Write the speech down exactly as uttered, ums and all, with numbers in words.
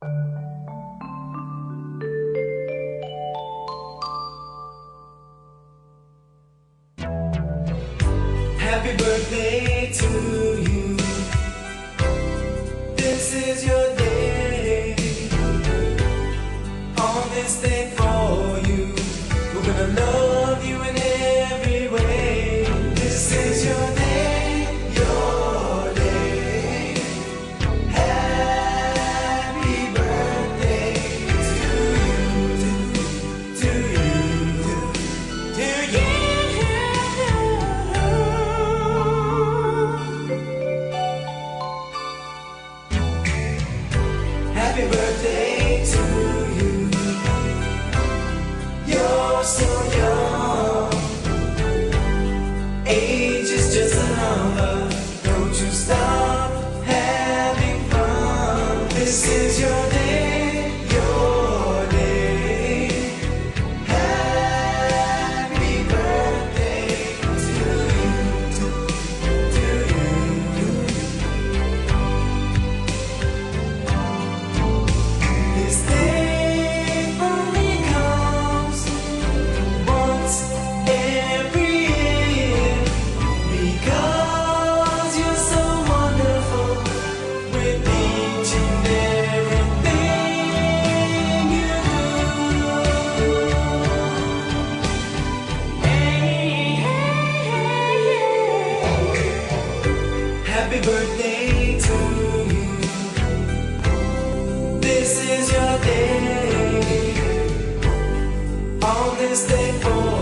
Happy birthday to you. This is your day. On this day for you, we're gonna love you in every way. This is your day, your day. Happy birthday to you, to you, to you. Happy birthday to you. You're so young. Age is just a number. Don't you stop having fun. This is your day, your day. Happy birthday to you, to, to you. This day only comes once every year, because you're so wonderful with each and everything you do. Hey, hey, hey, yeah. Happy birthday to you. This is your day. On this day for